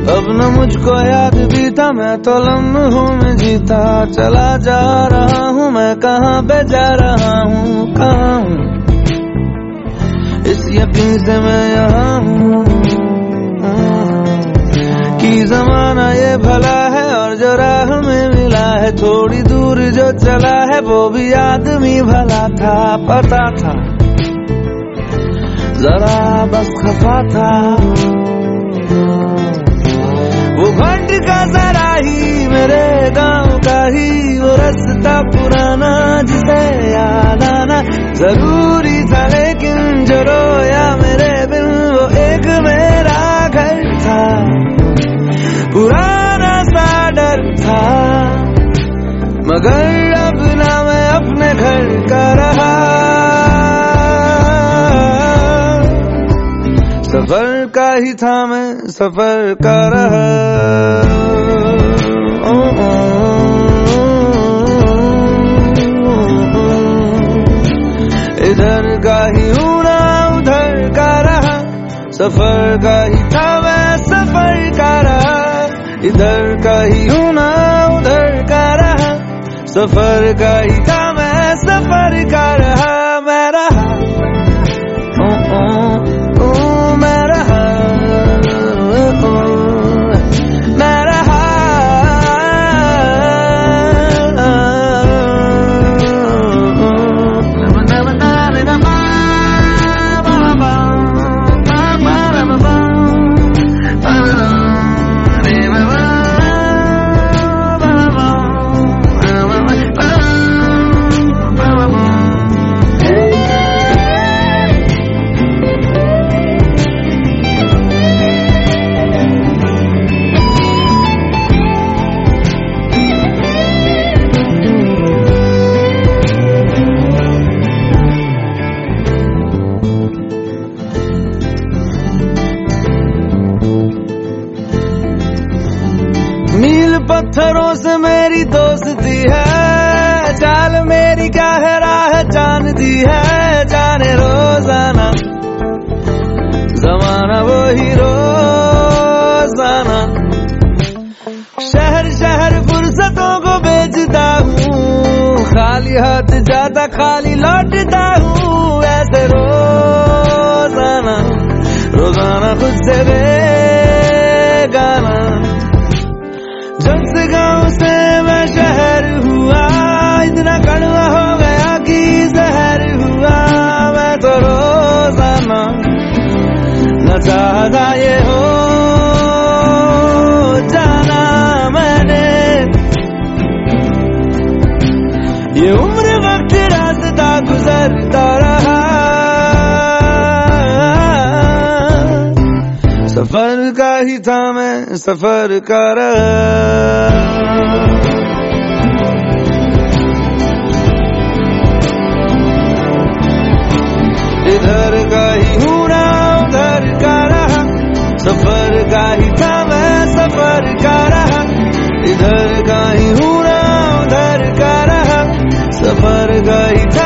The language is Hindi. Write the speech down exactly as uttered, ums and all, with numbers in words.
अब न मुझको याद भी था, मैं तो लम्हों में जीता चला जा रहा हूँ। मैं कहाँ पे जा रहा हूँ, कहाँ हूँ, इस यकीन से मैं यहाँ हूँ कि जमाना ये भला है और जो राह में मिला है, थोड़ी दूर जो चला है वो भी आदमी भला था। पता था जरा बस खफा था, वो घंट का जरा ही मेरे गांव का ही वो रास्ता पुराना जिसे याद आना जरूरी था। लेकिन जो रोया मेरे बिन वो एक मेरा घर था, पुराना सा डर था, मगर अब ना मैं अपने घर का रहा। सफर का ही था मैं सफर का रहा। ओ, ओ, इधर का ही हूँ ना उधर का रहा, सफर का ही था मैं सफर का रहा। इधर का ही हूँ ना उधर का रहा, सफर का ही था मैं सफर का रहा। मैं रहा ओ, ओ, ओ, मैं रहा ओ, मैं रहा पत्थरों से मेरी दोस्ती है, चाल मेरी क्या है राह जान दी है। जाने रोजाना जमाना वो ही रोजाना, शहर शहर फुर्सतों को बेचता हूँ, खाली हाथ जाता खाली लौटता हूँ। ऐसे रोजाना रोजाना खुद से बेगाना, जब से गाँव से मैं शहर हुआ, इतना कड़वा हो गया कि जहर हुआ। मैं तो रोजाना न चाहता ये हो जाना मैंने, ये उम्र वक्त रास्ता गुजरता रहा। सफर का ही था मैं सफर का रहा। इधर का ही हूँ ना उधर का रहा, सफर का ही था मैं सफर का रहा। इधर का ही हूँ ना उधर का रहा, सफर का ही था